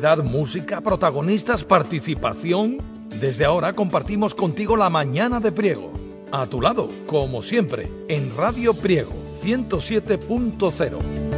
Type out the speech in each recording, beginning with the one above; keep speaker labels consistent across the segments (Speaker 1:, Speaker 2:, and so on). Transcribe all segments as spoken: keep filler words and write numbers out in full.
Speaker 1: actualidad, música, protagonistas, participación. Desde ahora compartimos contigo la mañana de Priego. A tu lado, como siempre, en Radio Priego, ciento siete punto cero.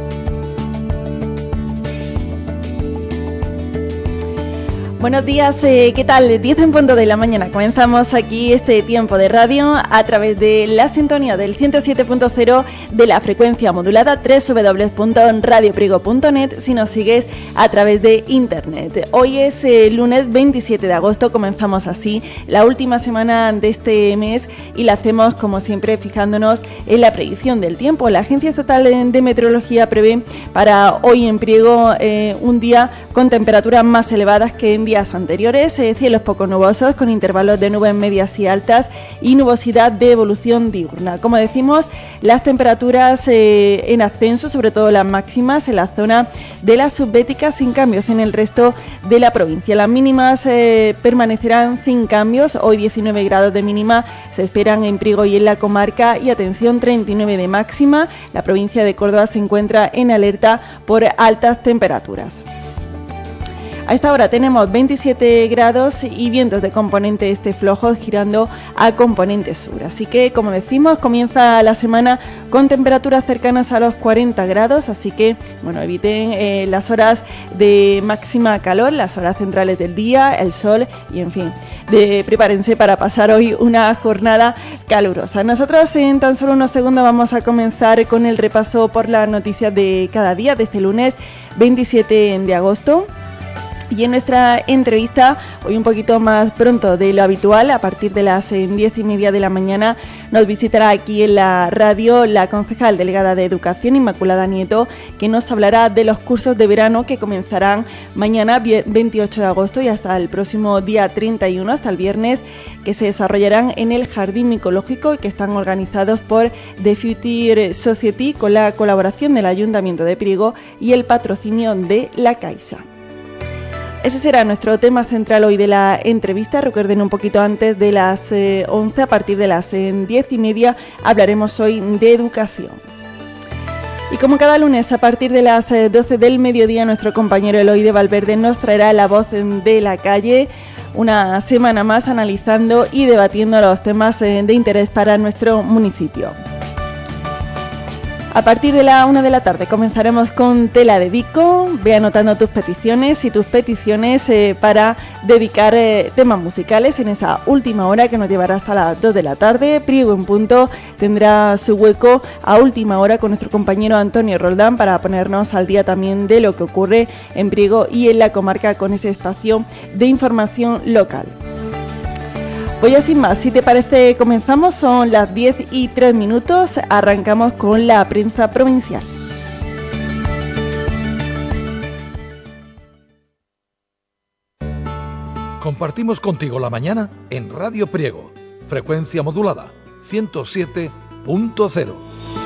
Speaker 2: Buenos días, eh, ¿qué tal? diez en punto de la mañana. Comenzamos aquí este tiempo de radio a través de la sintonía del ciento siete punto cero de la frecuencia modulada doble u doble u doble u punto radio priego punto net si nos sigues a través de internet. Hoy es eh, lunes veintisiete de agosto, comenzamos así la última semana de este mes y la hacemos como siempre fijándonos en la predicción del tiempo. La Agencia Estatal de Meteorología prevé para hoy en Priego eh, un día con temperaturas más elevadas que en días anteriores, eh, cielos poco nubosos con intervalos de nubes medias y altas y nubosidad de evolución diurna. Como decimos, las temperaturas eh, en ascenso, sobre todo las máximas en la zona de las subbéticas, sin cambios en el resto de la provincia. Las mínimas eh, permanecerán sin cambios, hoy diecinueve grados de mínima se esperan en Priego y en la comarca y atención treinta y nueve de máxima. La provincia de Córdoba se encuentra en alerta por altas temperaturas. A esta hora tenemos veintisiete grados y vientos de componente este flojos girando a componente sur. Así que, como decimos, comienza la semana con temperaturas cercanas a los cuarenta grados. Así que, bueno, eviten eh, las horas de máxima calor, las horas centrales del día, el sol y, en fin, de, prepárense para pasar hoy una jornada calurosa. Nosotros en tan solo unos segundos vamos a comenzar con el repaso por las noticias de cada día de este lunes veintisiete de agosto. Y en nuestra entrevista, hoy un poquito más pronto de lo habitual, a partir de las diez y media de la mañana, nos visitará aquí en la radio la concejal delegada de Educación, Inmaculada Nieto, que nos hablará de los cursos de verano que comenzarán mañana veintiocho de agosto y hasta el próximo día treinta y uno, hasta el viernes, que se desarrollarán en el Jardín Micológico y que están organizados por The Future Society con la colaboración del Ayuntamiento de Priego y el patrocinio de la Caixa. Ese será nuestro tema central hoy de la entrevista. Recuerden, un poquito antes de las eh, once, a partir de las eh, diez y media, hablaremos hoy de educación. Y como cada lunes, a partir de las eh, doce del mediodía, nuestro compañero Eloy de Valverde nos traerá la voz de la calle, una semana más analizando y debatiendo los temas eh, de interés para nuestro municipio. A partir de la una de la tarde comenzaremos con Te la dedico. Ve anotando tus peticiones y tus peticiones eh, para dedicar eh, temas musicales en esa última hora que nos llevará hasta las dos de la tarde. Priego en punto tendrá su hueco a última hora con nuestro compañero Antonio Roldán para ponernos al día también de lo que ocurre en Priego y en la comarca con ese espacio de información local. Pues ya sin más, si te parece, comenzamos, son las diez y tres minutos, arrancamos con la prensa provincial.
Speaker 1: Compartimos contigo la mañana en Radio Priego, frecuencia modulada, ciento siete punto cero.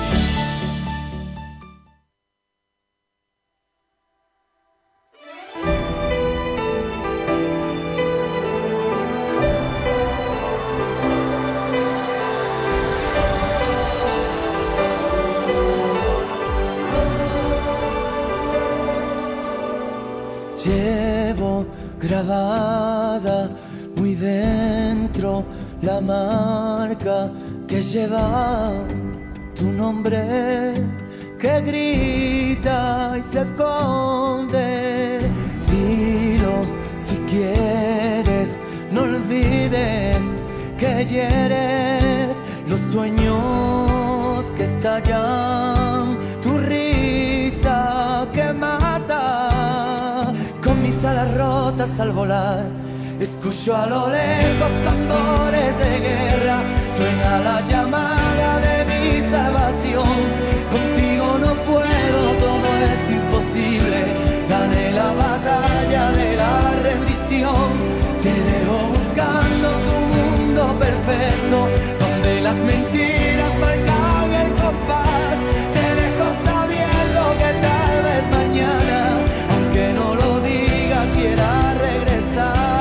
Speaker 3: Llevo grabada muy dentro la marca que lleva tu nombre, que grita y se esconde. Dilo si quieres, no olvides que hieres los sueños que estallan, tu risa que mata. Con mis alas rotas al volar, escucho a lo lejos tambores de guerra, suena la llamada de mi salvación. Contigo no puedo, todo es imposible, gané la batalla de la rendición. Te dejo buscando tu mundo perfecto, donde las mentiras marcan el compás. Te dejo sabiendo que tal vez mañana, aunque no lo diga, quiera regresar.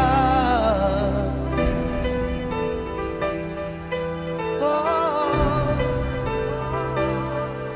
Speaker 3: Oh,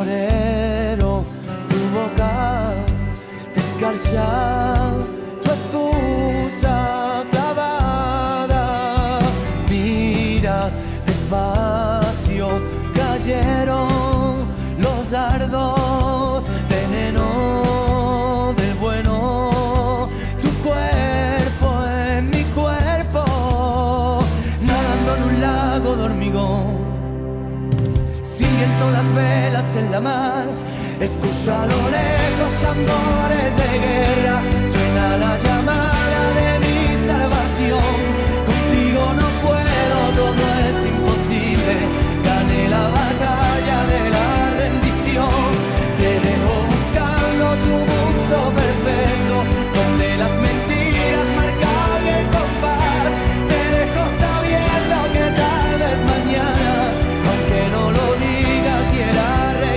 Speaker 3: torero, tu boca te escarcha, tu excusa clavada. Mira, despacio cayeron los dardos, veneno del bueno, tu cuerpo en mi cuerpo, nadando en un lago de hormigón. Siento las velas en la mar, escucho a lo lejos tambores de guerra, suena la llamada de mi salvación. Contigo no puedo, todo es imposible, gané la batalla de la rendición. Te dejo buscando tu mundo perfecto, donde las mentiras marcan el compás. Te dejo sabiendo que tal vez mañana, aunque no lo diga, quiera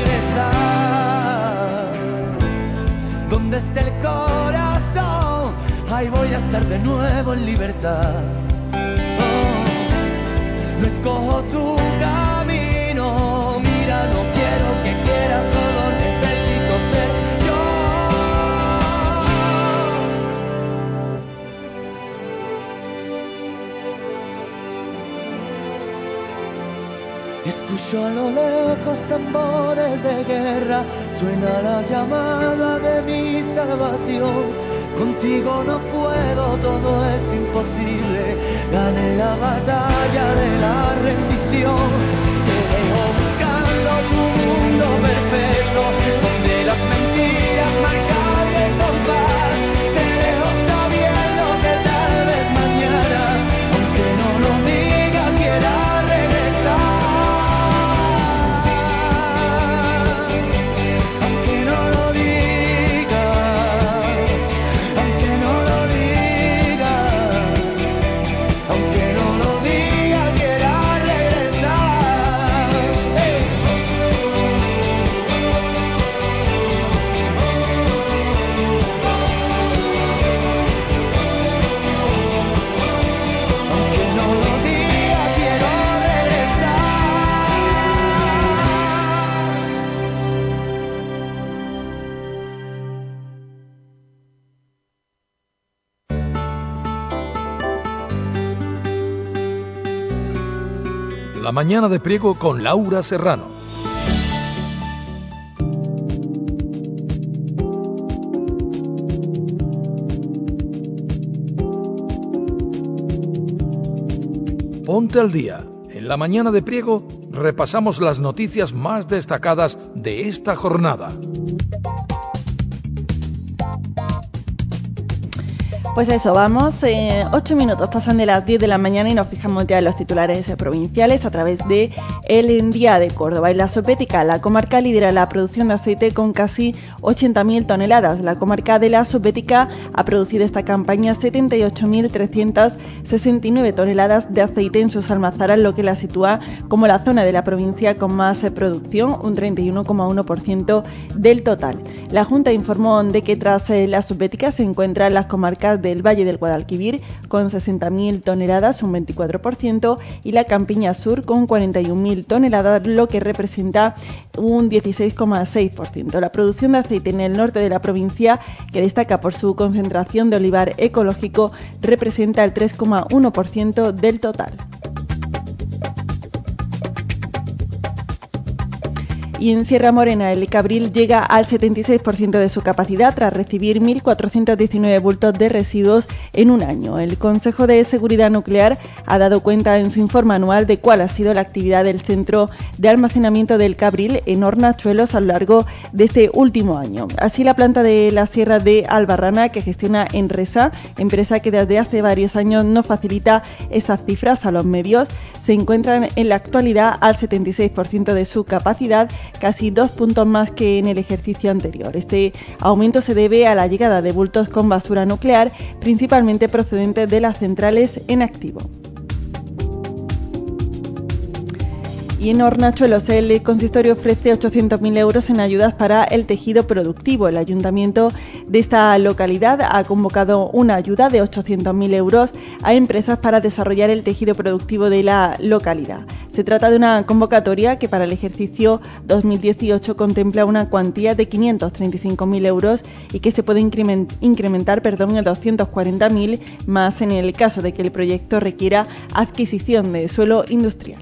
Speaker 3: regresar. Donde esté el corazón, ahí voy a estar de nuevo en libertad. Oh, no escojo tu camino, mira, no quiero que quieras, solo necesito ser yo. Escucho a lo lejos tambores de guerra, suena la llamada de mi salvación. Contigo no puedo, todo es imposible, gané la batalla de la rendición. Te dejo buscando tu mundo perfecto, donde las mentiras marcan el compás. Te dejo sabiendo que tal vez mañana, aunque no lo diga, quiera regresar. Aunque no lo diga, aunque no lo diga, aunque no lo diga, quiera regresar. Hey. Aunque no lo diga, quiero regresar.
Speaker 1: La mañana de Priego con Laura Serrano. Ponte al día. En la mañana de Priego repasamos las noticias más destacadas de esta jornada.
Speaker 2: Pues eso, vamos, eh, ocho minutos pasan de las diez de la mañana y nos fijamos ya en los titulares eh, provinciales a través de El Día de Córdoba. En la Subbética, la comarca lidera la producción de aceite con casi ochenta mil toneladas. La comarca de la Subbética ha producido esta campaña setenta y ocho mil trescientas sesenta y nueve toneladas de aceite en sus almazaras, lo que la sitúa como la zona de la provincia con más eh, producción, un treinta y uno coma uno por ciento del total. La Junta informó de que tras eh, la Subbética se encuentran las comarcas de del Valle del Guadalquivir con sesenta mil toneladas, un veinticuatro por ciento, y la Campiña Sur con cuarenta y un mil toneladas, lo que representa un dieciséis coma seis por ciento. La producción de aceite en el norte de la provincia, que destaca por su concentración de olivar ecológico, representa el tres coma uno por ciento del total. Y en Sierra Morena el Cabril llega al setenta y seis por ciento de su capacidad tras recibir mil cuatrocientos diecinueve bultos de residuos en un año. El Consejo de Seguridad Nuclear ha dado cuenta en su informe anual de cuál ha sido la actividad del Centro de Almacenamiento del Cabril en Hornachuelos a lo largo de este último año. Así, la planta de la Sierra de Albarrana, que gestiona Enresa, empresa que desde hace varios años no facilita esas cifras a los medios, se encuentran en la actualidad al setenta y seis por ciento de su capacidad, casi dos puntos más que en el ejercicio anterior. Este aumento se debe a la llegada de bultos con basura nuclear, principalmente procedentes de las centrales en activo. Y en Hornachuelos, el consistorio ofrece ochocientos mil euros en ayudas para el tejido productivo. El ayuntamiento de esta localidad ha convocado una ayuda de ochocientos mil euros a empresas para desarrollar el tejido productivo de la localidad. Se trata de una convocatoria que para el ejercicio dos mil dieciocho contempla una cuantía de quinientos treinta y cinco mil euros y que se puede incrementar perdón, en doscientos cuarenta mil más en el caso de que el proyecto requiera adquisición de suelo industrial.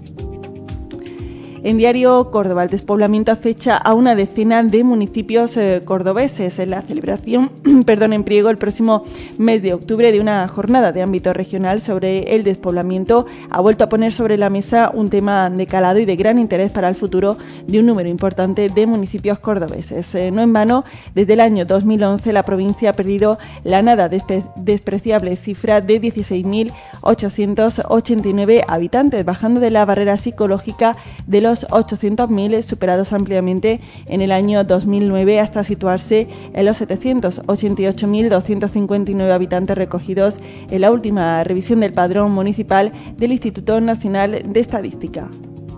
Speaker 2: En Diario Córdoba, el despoblamiento acecha a una decena de municipios eh, cordobeses en la celebración perdón, en Priego el próximo mes de octubre de una jornada de ámbito regional sobre el despoblamiento. Ha vuelto a poner sobre la mesa un tema de calado y de gran interés para el futuro de un número importante de municipios cordobeses. Eh, no en vano, desde el año dos mil once la provincia ha perdido la nada despe- despreciable cifra de dieciséis mil ochocientos ochenta y nueve habitantes, bajando de la barrera psicológica de los ochocientos mil superados ampliamente en el año dos mil nueve hasta situarse en los setecientos ochenta y ocho mil doscientos cincuenta y nueve habitantes recogidos en la última revisión del padrón municipal del Instituto Nacional de Estadística.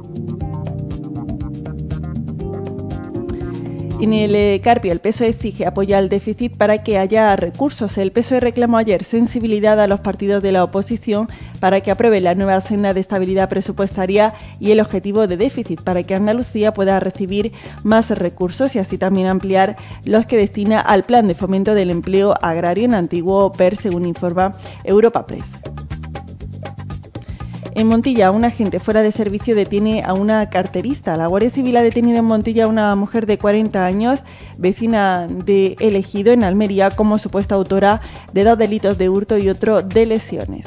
Speaker 2: En el Carpio, el P S O E exige apoyo al déficit para que haya recursos. El P S O E reclamó ayer sensibilidad a los partidos de la oposición para que aprueben la nueva senda de estabilidad presupuestaria y el objetivo de déficit para que Andalucía pueda recibir más recursos y así también ampliar los que destina al Plan de Fomento del Empleo Agrario en antiguo P E R, según informa Europa Press. En Montilla, un agente fuera de servicio detiene a una carterista. La Guardia Civil ha detenido en Montilla a una mujer de cuarenta años, vecina de El Ejido, en Almería, como supuesta autora de dos delitos de hurto y otro de lesiones.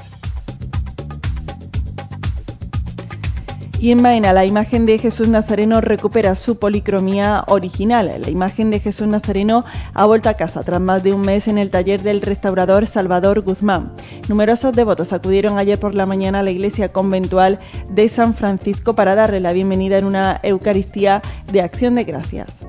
Speaker 2: Y en Baena, la imagen de Jesús Nazareno recupera su policromía original. La imagen de Jesús Nazareno ha vuelto a casa tras más de un mes en el taller del restaurador Salvador Guzmán. Numerosos devotos acudieron ayer por la mañana a la iglesia conventual de San Francisco para darle la bienvenida en una Eucaristía de acción de gracias.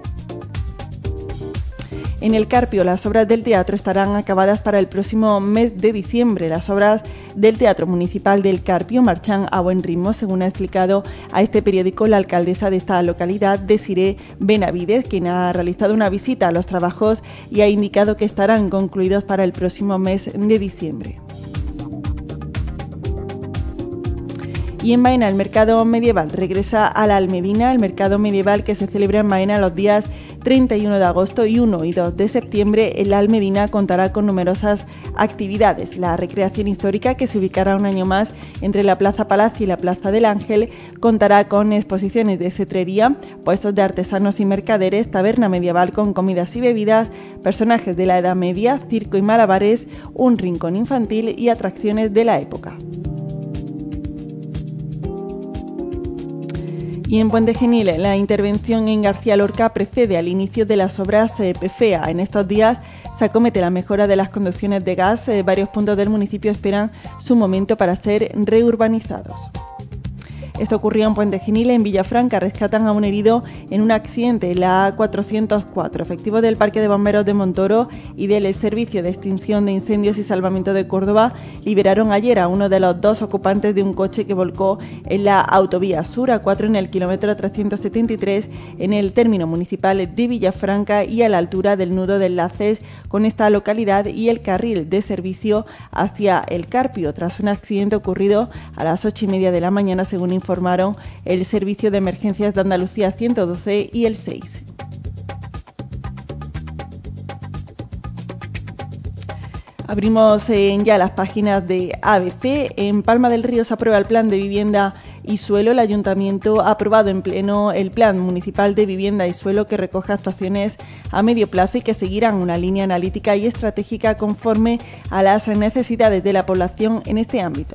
Speaker 2: En el Carpio, las obras del teatro estarán acabadas para el próximo mes de diciembre. Las obras del Teatro Municipal del Carpio marchan a buen ritmo, según ha explicado a este periódico la alcaldesa de esta localidad, Desiré Benavides, quien ha realizado una visita a los trabajos y ha indicado que estarán concluidos para el próximo mes de diciembre. Y en Baena, el mercado medieval regresa a la Almedina, el mercado medieval que se celebra en Baena los días treinta y uno de agosto y uno y dos de septiembre. En la Almedina contará con numerosas actividades. La recreación histórica, que se ubicará un año más entre la Plaza Palacio y la Plaza del Ángel, contará con exposiciones de cetrería, puestos de artesanos y mercaderes, taberna medieval con comidas y bebidas, personajes de la Edad Media, circo y malabares, un rincón infantil y atracciones de la época. Y en Puente Genil, la intervención en García Lorca precede al inicio de las obras eh, P F E A. En estos días se acomete la mejora de las conducciones de gas. Eh, varios puntos del municipio esperan su momento para ser reurbanizados. Esto ocurrió en Puente Genil. En Villafranca rescatan a un herido en un accidente, la A cuatrocientos cuatro. Efectivos del Parque de Bomberos de Montoro y del Servicio de Extinción de Incendios y Salvamento de Córdoba liberaron ayer a uno de los dos ocupantes de un coche que volcó en la autovía Sur A cuatro en el kilómetro trescientos setenta y tres en el término municipal de Villafranca y a la altura del nudo de enlaces con esta localidad y el carril de servicio hacia el Carpio, tras un accidente ocurrido a las ocho y media de la mañana, según informaron el Servicio de Emergencias de Andalucía ciento doce y el seis. Abrimos eh, ya las páginas de A B C. En Palma del Río se aprueba el plan de vivienda y suelo. El Ayuntamiento ha aprobado en pleno el Plan Municipal de Vivienda y Suelo, que recoge actuaciones a medio plazo y que seguirán una línea analítica y estratégica conforme a las necesidades de la población en este ámbito.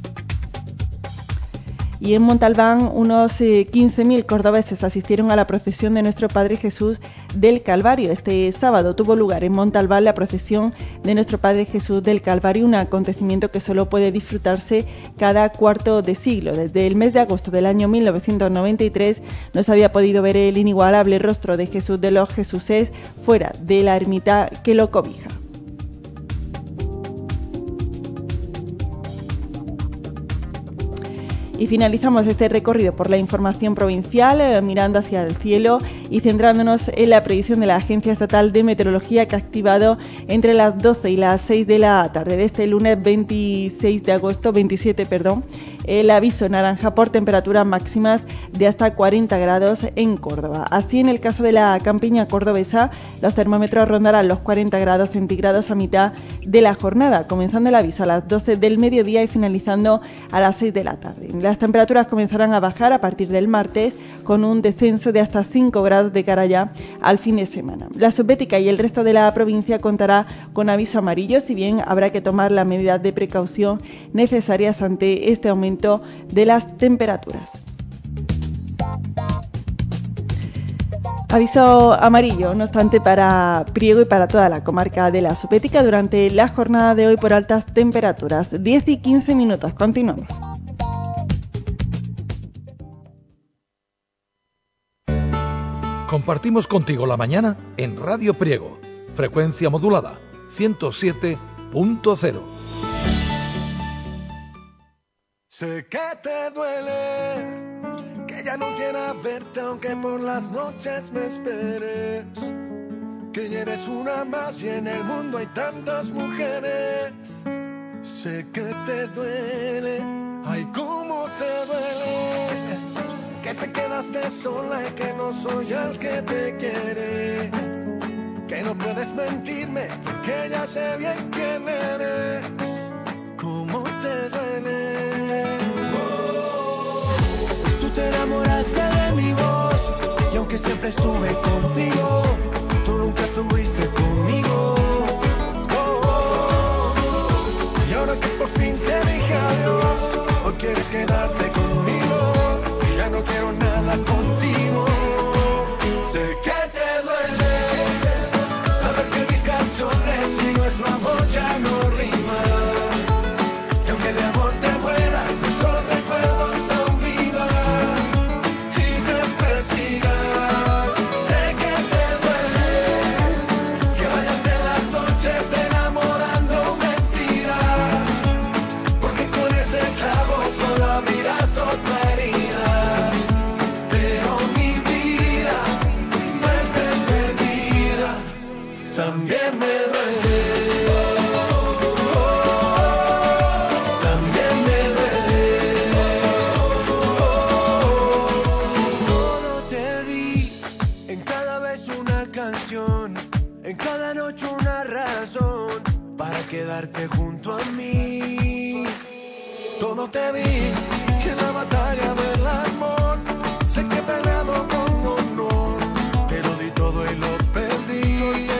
Speaker 2: Y en Montalbán, unos eh, quince mil cordobeses asistieron a la procesión de Nuestro Padre Jesús del Calvario. Este sábado tuvo lugar en Montalbán la procesión de Nuestro Padre Jesús del Calvario, un acontecimiento que solo puede disfrutarse cada cuarto de siglo. Desde el mes de agosto del año mil novecientos noventa y tres no se había podido ver el inigualable rostro de Jesús de los Jesuses fuera de la ermita que lo cobija. Y finalizamos este recorrido por la información provincial, eh, mirando hacia el cielo y centrándonos en la previsión de la Agencia Estatal de Meteorología, que ha activado entre las doce y las seis de la tarde de este lunes veintiséis de agosto, veintisiete, perdón, el aviso naranja por temperaturas máximas de hasta cuarenta grados en Córdoba. Así, en el caso de la campiña cordobesa, los termómetros rondarán los cuarenta grados centígrados a mitad de la jornada, comenzando el aviso a las doce del mediodía y finalizando a las seis de la tarde. Las temperaturas comenzarán a bajar a partir del martes, con un descenso de hasta cinco grados de cara ya al fin de semana. La Subbética y el resto de la provincia contará con aviso amarillo, si bien habrá que tomar las medidas de precaución necesarias ante este aumento de las temperaturas. Aviso amarillo, no obstante, para Priego y para toda la comarca de la Subbética durante la jornada de hoy por altas temperaturas. diez y quince minutos, continuamos.
Speaker 1: Compartimos contigo la mañana en Radio Priego, frecuencia modulada, ciento siete punto cero.
Speaker 3: Sé que te duele, que ya no quiera verte aunque por las noches me esperes, que ya eres una más y en el mundo hay tantas mujeres. Sé que te duele, ay cómo te duele, que te quedaste sola y que no soy el que te quiere, que no puedes mentirme, que ya sé bien quién eres. ¿Cómo te duele? Oh, tú te enamoraste de mi voz y aunque siempre estuve contigo, tú nunca estuviste conmigo. Oh, oh, y ahora que por fin te dije adiós, hoy quieres quedarte conmigo y ya no quiero nada contigo. Sé que te duele saber que mis canciones y nuestro amor ya no riman. También me duele, también me duele. Todo te di, en cada vez una canción, en cada noche una razón para quedarte junto a mí. Todo te di, en la batalla del amor, sé que he peleado con honor, te lo di todo y lo perdí.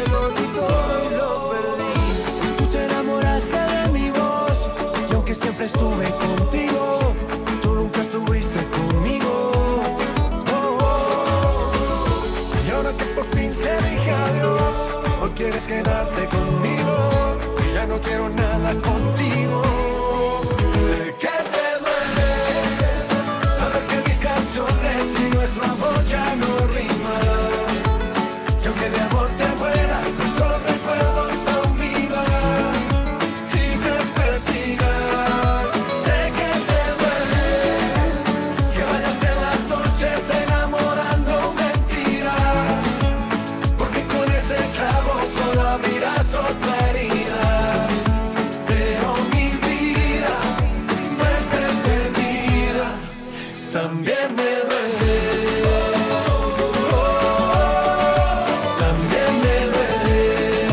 Speaker 3: Siempre estuve contigo, tú nunca estuviste conmigo. Oh, oh. Y ahora que por fin te dije adiós, hoy quieres quedarte conmigo y ya no quiero nada contigo. Sé que te duele saber que mis canciones y nuestro amor ya no riman, que aunque de amor te mueras, nuestros recuerdos aún vivan y te persigan. También me duele, también me duele,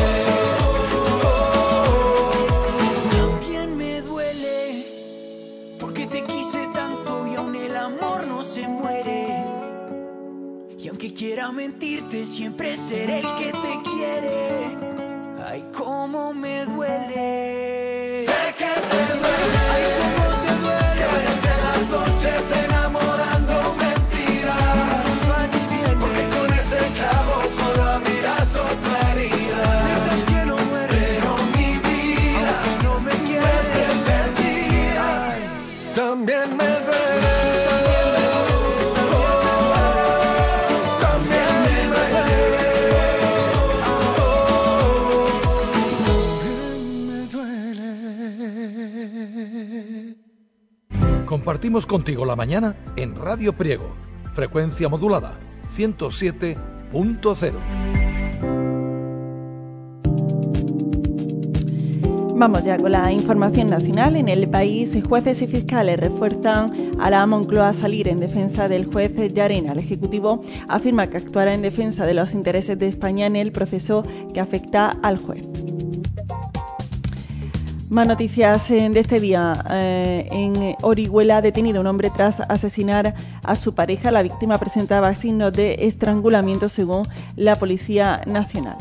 Speaker 3: también me duele, porque te quise tanto y aún el amor no se muere. Y aunque quiera mentirte, siempre seré el que te quiere. Ay, cómo me duele. Sé que te duele, ay, cómo te duele, que vayas en las noches enamorando mentiras, porque con ese clavo solo miras otra herida. Piensas que no muere, pero mi vida, aunque no me quieres, perdida. Ay, también me duele.
Speaker 1: Compartimos compartimos contigo la mañana en Radio Priego, frecuencia modulada ciento siete punto cero.
Speaker 2: Vamos ya con la información nacional. En el país, jueces y fiscales refuerzan a la Moncloa a salir en defensa del juez Llarena. El Ejecutivo afirma que actuará en defensa de los intereses de España en el proceso que afecta al juez. Más noticias de este día. Eh, en Orihuela, detenido un hombre tras asesinar a su pareja. La víctima presentaba signos de estrangulamiento según la Policía Nacional.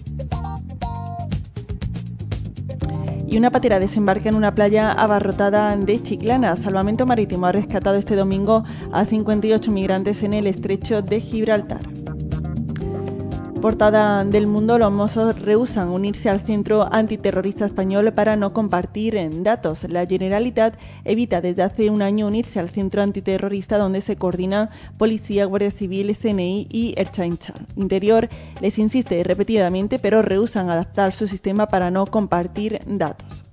Speaker 2: Y una patera desembarca en una playa abarrotada de Chiclana. Salvamento Marítimo ha rescatado este domingo a cincuenta y ocho migrantes en el estrecho de Gibraltar. Portada del Mundo: los Mossos rehúsan unirse al Centro Antiterrorista Español para no compartir datos. La Generalitat evita desde hace un año unirse al Centro Antiterrorista, donde se coordinan Policía, Guardia Civil, C N I y Ertzaintza. Interior les insiste repetidamente, pero rehúsan adaptar su sistema para no compartir datos.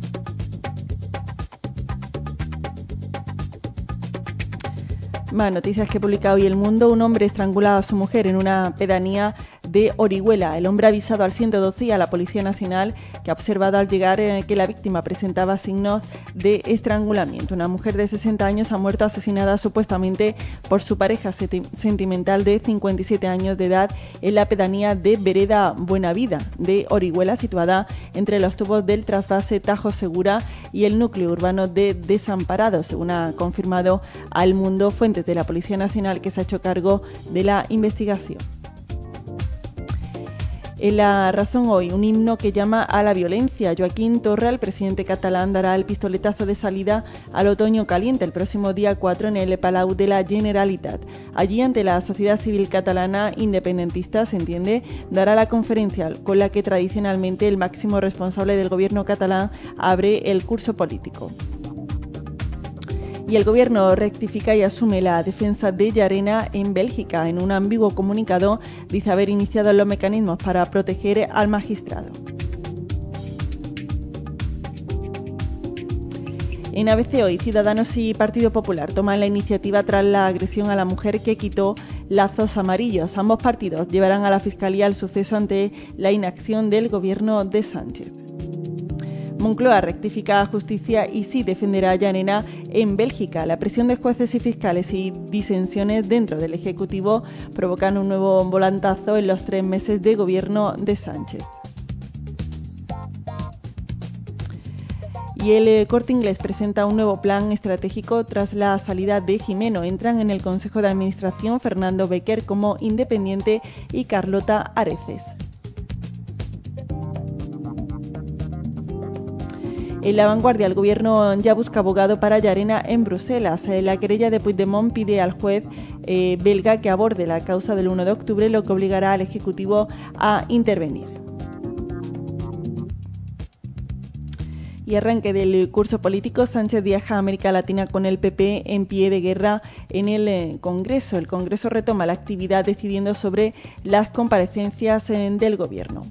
Speaker 2: Más noticias que publica hoy El Mundo. Un hombre estrangulado a su mujer en una pedanía de Orihuela. El hombre ha avisado al ciento doce y a la Policía Nacional, que ha observado al llegar eh, que la víctima presentaba signos de estrangulamiento. Una mujer de sesenta años ha muerto asesinada supuestamente por su pareja sentimental de cincuenta y siete años de edad en la pedanía de Vereda Buenavida de Orihuela, situada entre los tubos del trasvase Tajo Segura y el núcleo urbano de Desamparados, según ha confirmado al Mundo fuentes de la Policía Nacional, que se ha hecho cargo de la investigación. En La Razón hoy, un himno que llama a la violencia. Joaquín Torra, el presidente catalán, dará el pistoletazo de salida al otoño caliente el próximo día cuatro en el Palau de la Generalitat. Allí, ante la sociedad civil catalana independentista, se entiende, dará la conferencia con la que tradicionalmente el máximo responsable del gobierno catalán abre el curso político. Y el Gobierno rectifica y asume la defensa de Llarena en Bélgica. En un ambiguo comunicado dice haber iniciado los mecanismos para proteger al magistrado. En A B C hoy, Ciudadanos y Partido Popular toman la iniciativa tras la agresión a la mujer que quitó lazos amarillos. Ambos partidos llevarán a la Fiscalía el suceso ante la inacción del Gobierno de Sánchez. Moncloa rectifica a Justicia y sí defenderá a Llarena en Bélgica. La presión de jueces y fiscales y disensiones dentro del Ejecutivo provocan un nuevo volantazo en los tres meses de gobierno de Sánchez. Y el Corte Inglés presenta un nuevo plan estratégico tras la salida de Jimeno. Entran en el Consejo de Administración Fernando Becker como independiente y Carlota Areces. En La Vanguardia, el Gobierno ya busca abogado para Llarena en Bruselas. La querella de Puigdemont pide al juez eh, belga que aborde la causa del uno de octubre, lo que obligará al Ejecutivo a intervenir. Y arranque del curso político, Sánchez viaja a América Latina con el P P en pie de guerra en el eh, Congreso. El Congreso retoma la actividad decidiendo sobre las comparecencias eh, del Gobierno.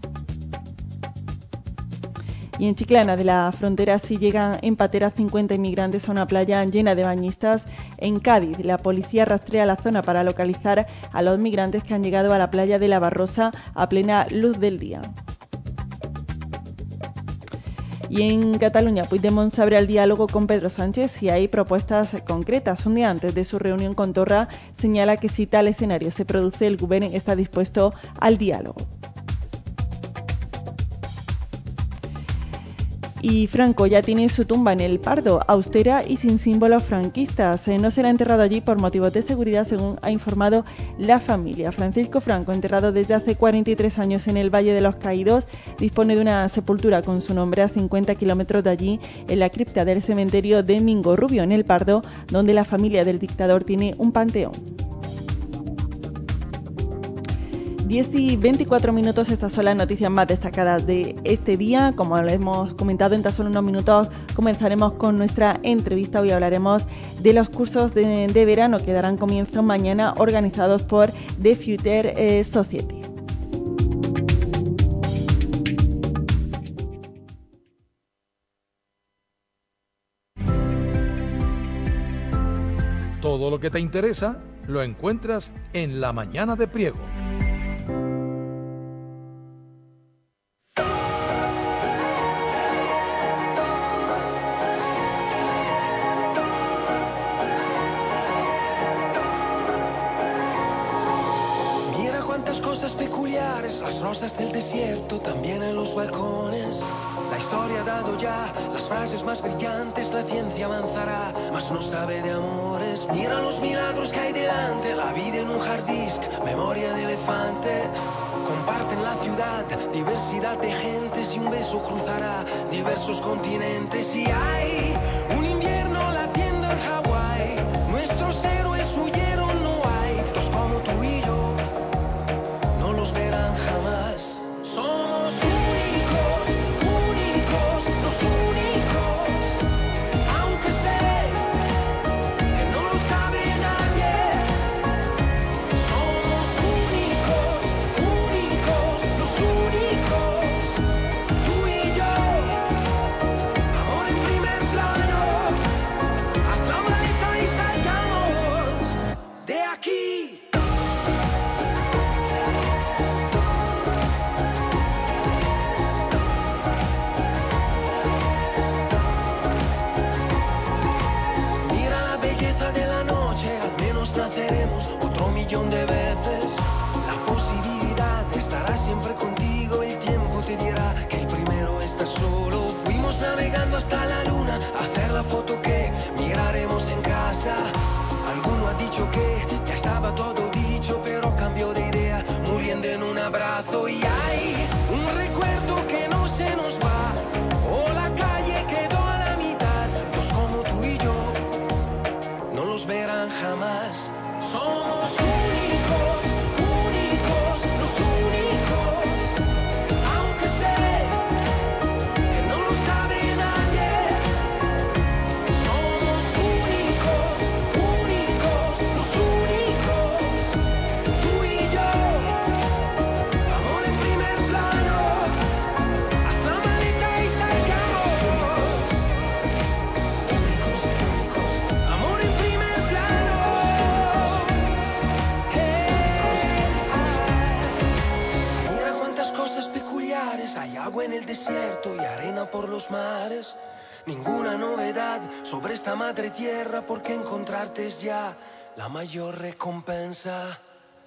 Speaker 2: Y en Chiclana de la Frontera sí llegan en patera cincuenta inmigrantes a una playa llena de bañistas en Cádiz. La policía rastrea la zona para localizar a los migrantes que han llegado a la playa de la Barrosa a plena luz del día. Y en Cataluña, Puigdemont se abre al diálogo con Pedro Sánchez y hay propuestas concretas. Un día antes de su reunión con Torra, señala que si tal escenario se produce, el Gobierno está dispuesto al diálogo. Y Franco ya tiene su tumba en el Pardo, austera y sin símbolos franquistas. No será enterrado allí por motivos de seguridad, según ha informado la familia. Francisco Franco, enterrado desde hace cuarenta y tres años en el Valle de los Caídos, dispone de una sepultura con su nombre a cincuenta kilómetros de allí, en la cripta del cementerio de Mingo Rubio, en el Pardo, donde la familia del dictador tiene un panteón. diez y veinticuatro minutos, estas son las noticias más destacadas de este día. Como les hemos comentado, en tan solo unos minutos comenzaremos con nuestra entrevista. Hoy hablaremos de los cursos de, de verano que darán comienzo mañana, organizados por The Future eh, Society.
Speaker 1: lo que te interesa lo encuentras en La Mañana de Priego.
Speaker 3: Mira cuántas cosas peculiares, las rosas del desierto, también en los balcones. La historia ha dado ya las frases más brillantes, la ciencia avanzará, mas no sabe de amores. Mira los milagros que hay delante, la vida en un hard disk, memoria de elefante. Comparten la ciudad, diversidad de gentes y un beso cruzará diversos continentes. Y hay un invierno latiendo en Hawái, nuestros héroes huyeron, no hay dos como tú y yo, no los verán jamás. Somos únicos, únicos, los únicos, aunque sé que no lo sabe nadie. Somos únicos, únicos, los únicos, tú y yo, amor en primer plano. Haz la maleta y salgamos de aquí. Mira la belleza de la noche, al menos naceremos otro millón de veces. La posibilidad estará siempre contigo, el tiempo te dirá que el primero está solo. Fuimos navegando hasta la luna, a hacer la foto que miraremos en casa. Alguno ha dicho que ya estaba todo dicho, pero cambió de idea, muriendo en un abrazo. Y hay un recuerdo que no se nos va, o la calle quedó a la mitad. Dos como tú y yo, no los verán jamás. Somos únicos, únicos, los únicos, aunque sé que no lo sabe nadie. Somos únicos, únicos, los únicos, tú y yo, amor en primer plano. Haz la maleta y salgamos. Únicos, únicos, amor en primer plano. Mira cuántas cosas peculiares, hay agua en el desierto y arena por los mares. Ninguna novedad sobre esta madre tierra, porque encontrarte es ya la mayor recompensa.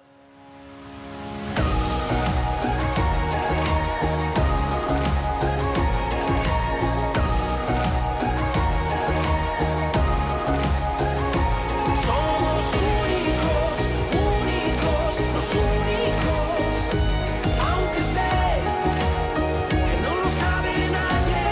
Speaker 3: Somos únicos, únicos, los únicos, aunque sé que no lo sabe nadie.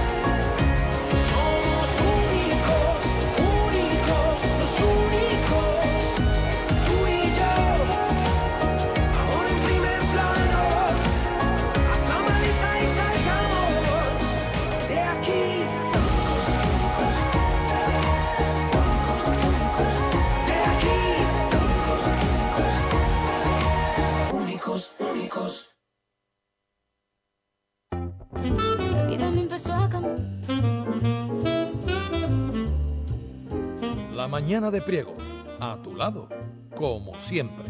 Speaker 3: Somos únicos, únicos, los únicos, tú y yo, amor en primer plano. Haz la maleta y salgamos de aquí. Únicos, únicos, únicos, de aquí. Únicos, únicos, únicos.
Speaker 4: Vida me empezó a cambiar.
Speaker 1: La Mañana de Priego, a tu lado, como siempre.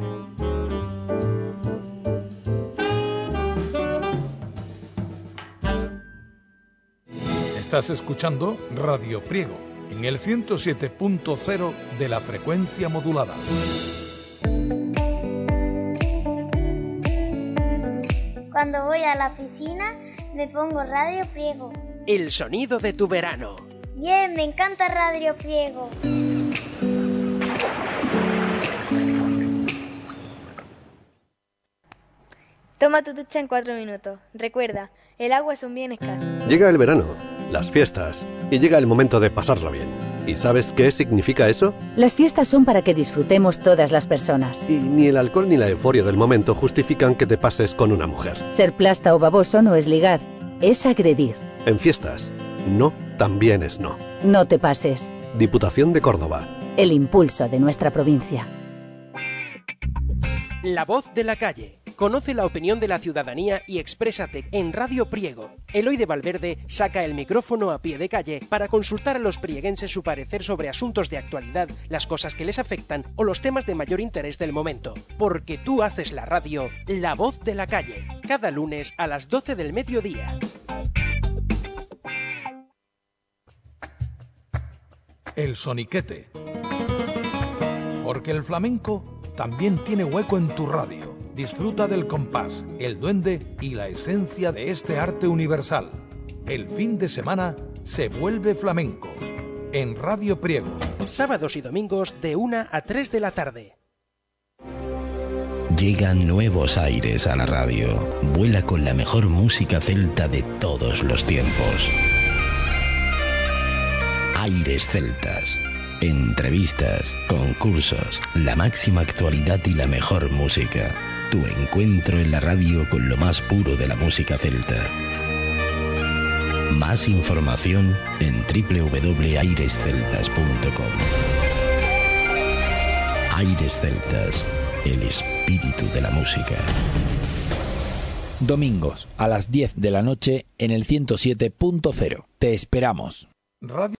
Speaker 1: Estás escuchando Radio Priego en el ciento siete punto cero de la frecuencia modulada.
Speaker 5: Cuando voy a la piscina me pongo Radio Priego.
Speaker 6: El sonido de tu verano.
Speaker 5: Bien, me encanta Radio Priego.
Speaker 7: Toma tu ducha en cuatro minutos. Recuerda, el agua es un bien escaso.
Speaker 8: Llega el verano, las fiestas, y llega el momento de pasarlo bien. ¿Y sabes qué significa eso?
Speaker 9: Las fiestas son para que disfrutemos todas las personas.
Speaker 8: Y ni el alcohol ni la euforia del momento justifican que te pases con una mujer.
Speaker 9: Ser plasta o baboso no es ligar, es agredir.
Speaker 8: En fiestas, no también es no.
Speaker 9: No te pases.
Speaker 8: Diputación de Córdoba.
Speaker 9: El impulso de nuestra provincia.
Speaker 6: La voz de la calle, Conoce la opinión de la ciudadanía y exprésate en Radio Priego. Eloy de Valverde saca el micrófono a pie de calle para consultar a los prieguenses su parecer sobre asuntos de actualidad, las cosas que les afectan o los temas de mayor interés del momento. Porque tú haces la radio, La Voz de la Calle. Cada lunes a las doce del mediodía.
Speaker 1: El soniquete. Porque el flamenco también tiene hueco en tu radio. Disfruta del compás, el duende y la esencia de este arte universal. El fin de semana se vuelve flamenco. En Radio Priego.
Speaker 6: Sábados y domingos de una a tres de la tarde.
Speaker 10: Llegan nuevos aires a la radio. Vuela con la mejor música celta de todos los tiempos. Aires Celtas. Entrevistas, concursos, la máxima actualidad y la mejor música. Tu encuentro en la radio con lo más puro de la música celta. Más información en doble u doble u doble u punto aires celtas punto com. Aires Celtas, el espíritu de la música.
Speaker 11: Domingos a las diez de la noche en el ciento siete punto cero. Te esperamos.
Speaker 1: Radio